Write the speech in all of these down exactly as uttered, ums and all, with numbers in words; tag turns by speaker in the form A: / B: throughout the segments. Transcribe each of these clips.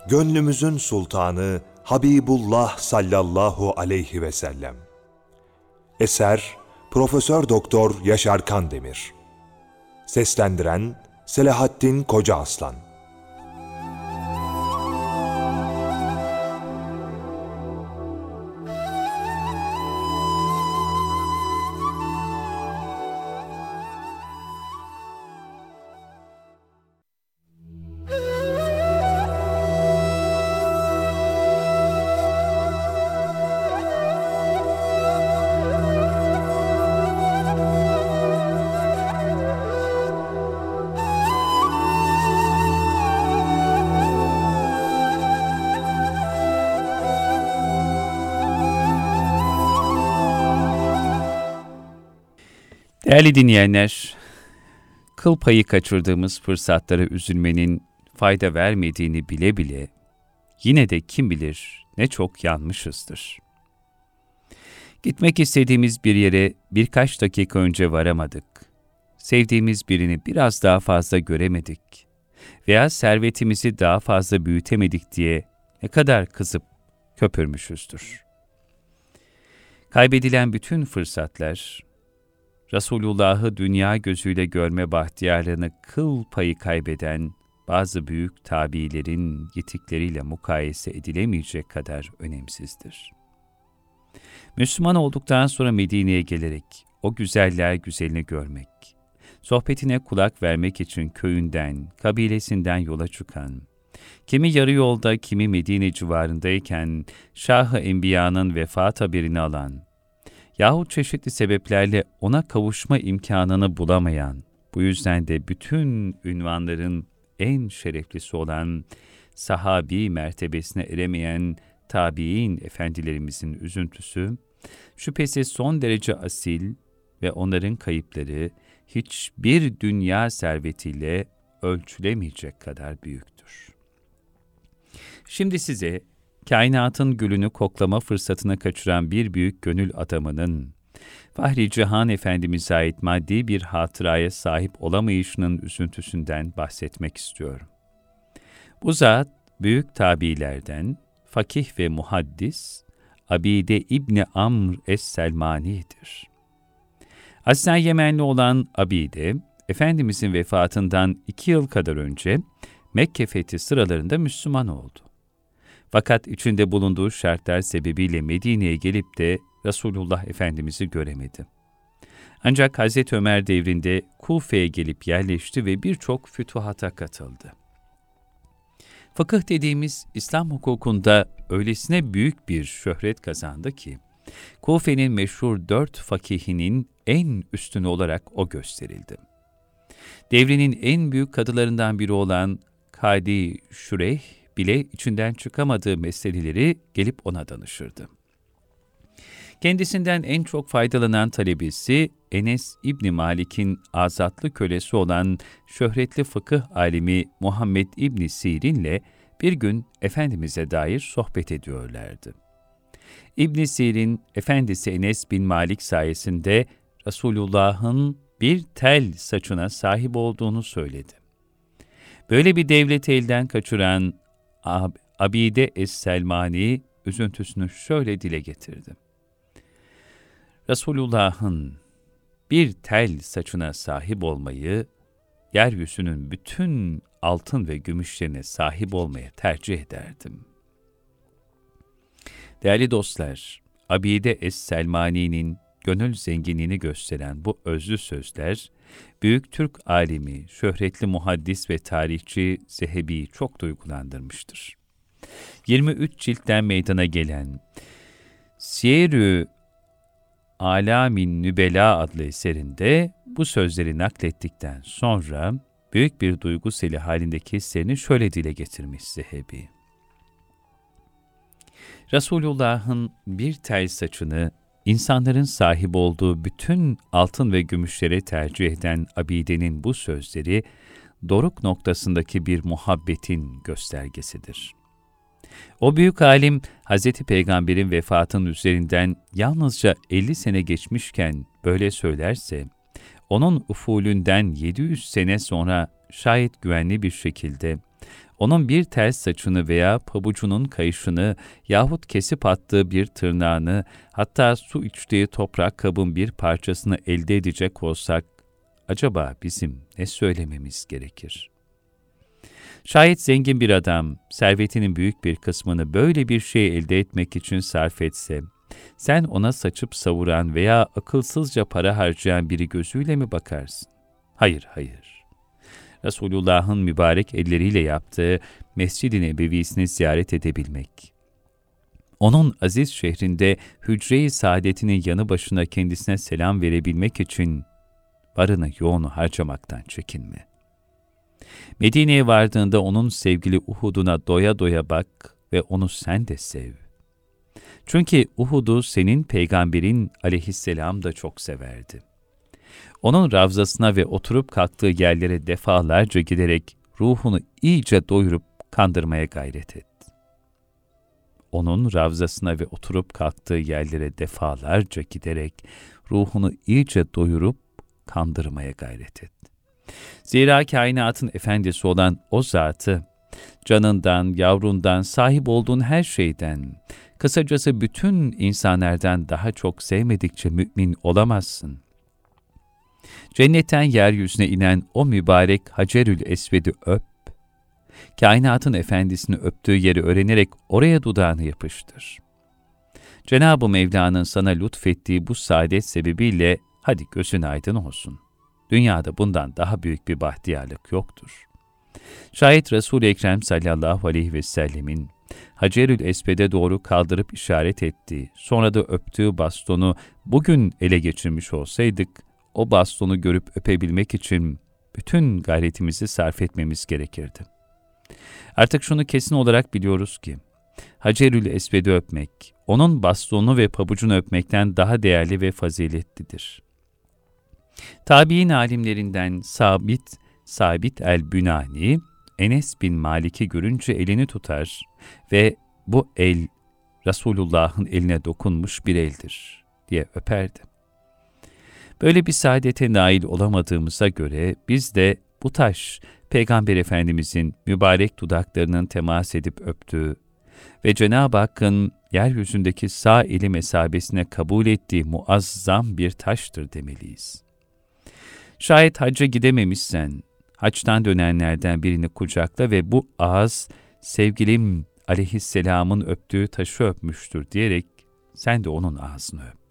A: Gönlümüzün sultanı Habibullah sallallahu aleyhi ve sellem. Eser Profesör Doktor Yaşar Kandemir. Seslendiren Selahattin Kocaaslan.
B: Değerli dinleyenler, kıl payı kaçırdığımız fırsatlara üzülmenin fayda vermediğini bile bile yine de kim bilir ne çok yanmışızdır. Gitmek istediğimiz bir yere birkaç dakika önce varamadık. Sevdiğimiz birini biraz daha fazla göremedik veya servetimizi daha fazla büyütemedik diye ne kadar kızıp köpürmüşüzdür. Kaybedilen bütün fırsatlar, Resulullah'ı dünya gözüyle görme bahtiyarlığını kıl payı kaybeden bazı büyük tabiilerin yitikleriyle mukayese edilemeyecek kadar önemsizdir. Müslüman olduktan sonra Medine'ye gelerek o güzeller güzelini görmek, sohbetine kulak vermek için köyünden, kabilesinden yola çıkan, kimi yarı yolda kimi Medine civarındayken Şah-ı Enbiya'nın vefat haberini alan, yahut çeşitli sebeplerle ona kavuşma imkanını bulamayan, bu yüzden de bütün ünvanların en şereflisi olan sahabi mertebesine eremeyen tabi'in efendilerimizin üzüntüsü, şüphesiz son derece asil ve onların kayıpları hiçbir dünya servetiyle ölçülemeyecek kadar büyüktür. Şimdi size kainatın gülünü koklama fırsatını kaçıran bir büyük gönül adamının, Fahri Cihan Efendimiz'e ait maddi bir hatıraya sahip olamayışının üzüntüsünden bahsetmek istiyorum. Bu zat, büyük tabiilerden, fakih ve muhaddis, Abide İbni Amr es-Selmani'dir. Aslen Yemenli olan Abide, Efendimiz'in vefatından iki yıl kadar önce Mekke fethi sıralarında Müslüman oldu. Fakat içinde bulunduğu şartlar sebebiyle Medine'ye gelip de Resulullah Efendimiz'i göremedi. Ancak Hazreti Ömer devrinde Kufe'ye gelip yerleşti ve birçok fütuhata katıldı. Fıkıh dediğimiz İslam hukukunda öylesine büyük bir şöhret kazandı ki, Kufe'nin meşhur dört fakihinin en üstünü olarak o gösterildi. Devrinin en büyük kadılarından biri olan Kadi Şureyh, bile içinden çıkamadığı meseleleri gelip ona danışırdı. Kendisinden en çok faydalanan talebesi Enes İbni Malik'in azatlı kölesi olan şöhretli fıkıh alimi Muhammed İbni Sirin'le bir gün Efendimiz'e dair sohbet ediyorlardı. İbni Sirin, efendisi Enes bin Malik sayesinde Resulullah'ın bir tel saçına sahip olduğunu söyledi. Böyle bir devleti elden kaçıran Ab- Abide es-Selmani üzüntüsünü şöyle dile getirdi. Resulullah'ın bir tel saçına sahip olmayı, yeryüzünün bütün altın ve gümüşlerine sahip olmaya tercih ederdim. Değerli dostlar, Abide es-Selmani'nin gönül zenginliğini gösteren bu özlü sözler, büyük Türk alimi, şöhretli muhaddis ve tarihçi Zehebi'yi çok duygulandırmıştır. yirmi üç ciltten meydana gelen Siyer-ü Alamin Nübela adlı eserinde bu sözleri naklettikten sonra büyük bir duygu seli halindeki hislerini şöyle dile getirmiş Zehebi. Resulullah'ın bir tel saçını İnsanların sahip olduğu bütün altın ve gümüşlere tercih eden Abide'nin bu sözleri, doruk noktasındaki bir muhabbetin göstergesidir. O büyük alim, Hazreti Peygamber'in vefatının üzerinden yalnızca elli sene geçmişken böyle söylerse, onun ufulünden yedi yüz sene sonra şayet güvenli bir şekilde onun bir tel saçını veya pabucunun kayışını yahut kesip attığı bir tırnağını, hatta su içtiği toprak kabın bir parçasını elde edecek olsak, acaba bizim ne söylememiz gerekir? Şayet zengin bir adam, servetinin büyük bir kısmını böyle bir şey elde etmek için sarf etse, sen ona saçıp savuran veya akılsızca para harcayan biri gözüyle mi bakarsın? Hayır, hayır. Resulullah'ın mübarek elleriyle yaptığı Mescid-i Nebevisini ziyaret edebilmek, onun aziz şehrinde hücre-i saadetinin yanı başına kendisine selam verebilmek için varını yoğunu harcamaktan çekinme. Medine'ye vardığında onun sevgili Uhud'una doya doya bak ve onu sen de sev. Çünkü Uhud'u senin peygamberin aleyhisselam da çok severdi. Onun ravzasına ve oturup kalktığı yerlere defalarca giderek ruhunu iyice doyurup kandırmaya gayret et. Onun ravzasına ve oturup kalktığı yerlere defalarca giderek ruhunu iyice doyurup kandırmaya gayret et. Zira kainatın efendisi olan o zatı, canından, yavrundan, sahip olduğun her şeyden, kısacası bütün insanlardan daha çok sevmedikçe mümin olamazsın. Cennetten yeryüzüne inen o mübarek Hacerül Esved'i öp, kainatın efendisini öptüğü yeri öğrenerek oraya dudağını yapıştır. Cenab-ı Mevla'nın sana lütfettiği bu saadet sebebiyle hadi gözün aydın olsun. Dünyada bundan daha büyük bir bahtiyarlık yoktur. Şayet Resul-i Ekrem sallallahu aleyhi ve sellemin Hacerül Esved'e doğru kaldırıp işaret ettiği, sonra da öptüğü bastonu bugün ele geçirmiş olsaydık, o bastonu görüp öpebilmek için bütün gayretimizi sarf etmemiz gerekirdi. Artık şunu kesin olarak biliyoruz ki, Hacerül Esved'i öpmek, onun bastonu ve pabucunu öpmekten daha değerli ve faziletlidir. Tabi'in alimlerinden Sabit, Sabit el-Bünani, Enes bin Malik'i görünce elini tutar ve bu el Resulullah'ın eline dokunmuş bir eldir diye öperdi. Böyle bir saadete nail olamadığımıza göre biz de bu taş, Peygamber Efendimizin mübarek dudaklarının temas edip öptüğü ve Cenab-ı Hakk'ın yeryüzündeki sağ eli mesabesine kabul ettiği muazzam bir taştır demeliyiz. Şayet hacca gidememişsen, haçtan dönenlerden birini kucakla ve bu ağız, sevgilim aleyhisselamın öptüğü taşı öpmüştür diyerek sen de onun ağzını öp.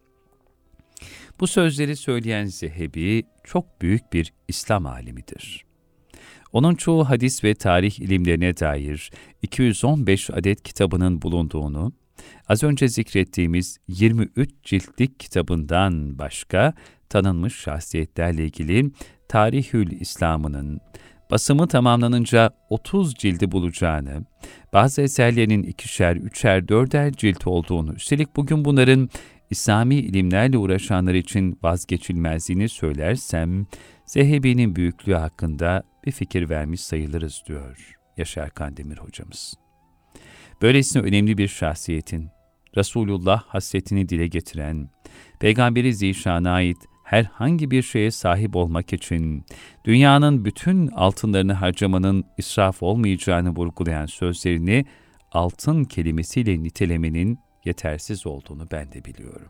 B: Bu sözleri söyleyen Zehebi çok büyük bir İslam alimidir. Onun çoğu hadis ve tarih ilimlerine dair iki yüz on beş adet kitabının bulunduğunu, az önce zikrettiğimiz yirmi üç ciltlik kitabından başka tanınmış şahsiyetlerle ilgili Tarihül İslam'ının basımı tamamlanınca otuz cildi bulacağını, bazı eserlerinin ikişer, üçer, dörder cilt olduğunu, üstelik bugün bunların İslami ilimlerle uğraşanlar için vazgeçilmezliğini söylersem, Zehebi'nin büyüklüğü hakkında bir fikir vermiş sayılırız diyor Yaşar Kandemir hocamız. Böylesine önemli bir şahsiyetin, Resulullah hasretini dile getiren, Peygamberi Zişan'a ait herhangi bir şeye sahip olmak için dünyanın bütün altınlarını harcamanın israf olmayacağını vurgulayan sözlerini altın kelimesiyle nitelemenin yetersiz olduğunu ben de biliyorum.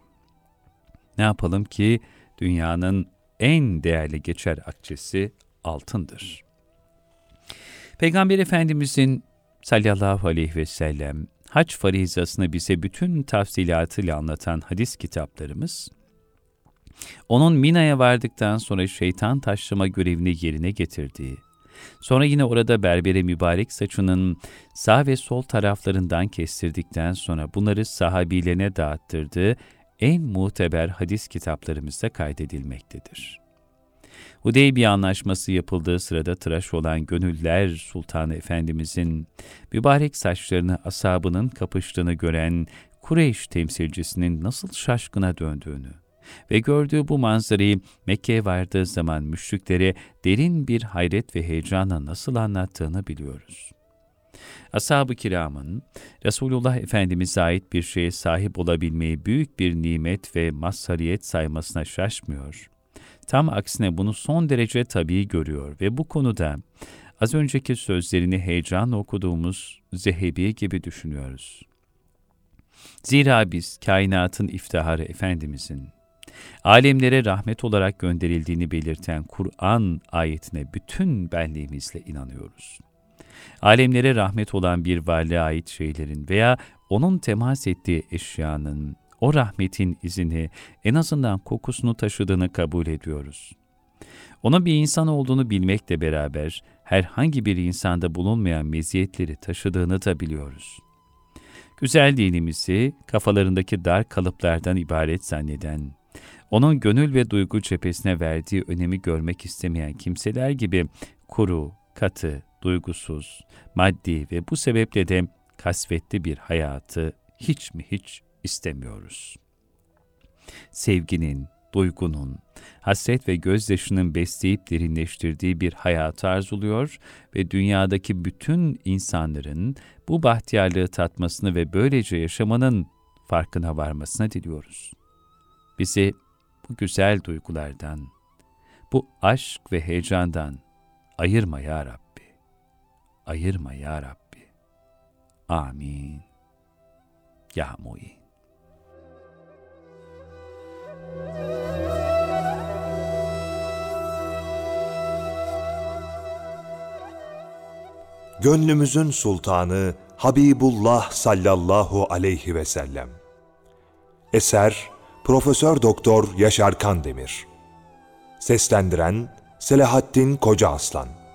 B: Ne yapalım ki dünyanın en değerli geçer akçesi altındır. Peygamber Efendimizin sallallahu aleyhi ve sellem hac farizasını bize bütün tafsilatıyla anlatan hadis kitaplarımız, onun Mina'ya vardıktan sonra şeytan taşlama görevini yerine getirdiği, sonra yine orada berbere mübarek saçının sağ ve sol taraflarından kestirdikten sonra bunları sahabilerine dağıttırdığı en muteber hadis kitaplarımızda kaydedilmektedir. Hudeybiye Anlaşması yapıldığı sırada tıraş olan Gönüller Sultanı Efendimizin mübarek saçlarını ashabının kapıştığını gören Kureyş temsilcisinin nasıl şaşkına döndüğünü ve gördüğü bu manzarayı Mekke'ye vardığı zaman müşriklere derin bir hayret ve heyecanla nasıl anlattığını biliyoruz. Ashab-ı kiramın Resulullah Efendimiz'e ait bir şeye sahip olabilmeyi büyük bir nimet ve mazhariyet saymasına şaşmıyor. Tam aksine bunu son derece tabii görüyor ve bu konuda Az önceki sözlerini heyecanla okuduğumuz Zehebi gibi düşünüyoruz. Zira biz kainatın iftiharı Efendimizin, alemlere rahmet olarak gönderildiğini belirten Kur'an ayetine bütün benliğimizle inanıyoruz. Alemlere rahmet olan bir varlığa ait şeylerin veya onun temas ettiği eşyanın, o rahmetin izini, en azından kokusunu taşıdığını kabul ediyoruz. Onun bir insan olduğunu bilmekle beraber, herhangi bir insanda bulunmayan meziyetleri taşıdığını da biliyoruz. Güzel dinimizi kafalarındaki dar kalıplardan ibaret zanneden, onun gönül ve duygu cephesine verdiği önemi görmek istemeyen kimseler gibi kuru, katı, duygusuz, maddi ve bu sebeple de kasvetli bir hayatı hiç mi hiç istemiyoruz. Sevginin, duygunun, hasret ve gözyaşının besleyip derinleştirdiği bir hayatı arzuluyor ve dünyadaki bütün insanların bu bahtiyarlığı tatmasını ve böylece yaşamanın farkına varmasını diliyoruz. Bizi bu güzel duygulardan, bu aşk ve heyecandan ayırma ya Rabbi, ayırma ya Rabbi. Amin. Ya Mu'in.
A: Gönlümüzün sultanı Habibullah sallallahu aleyhi ve sellem. Eser Profesör Doktor Yaşar Kandemir. Seslendiren Selahattin Kocaaslan.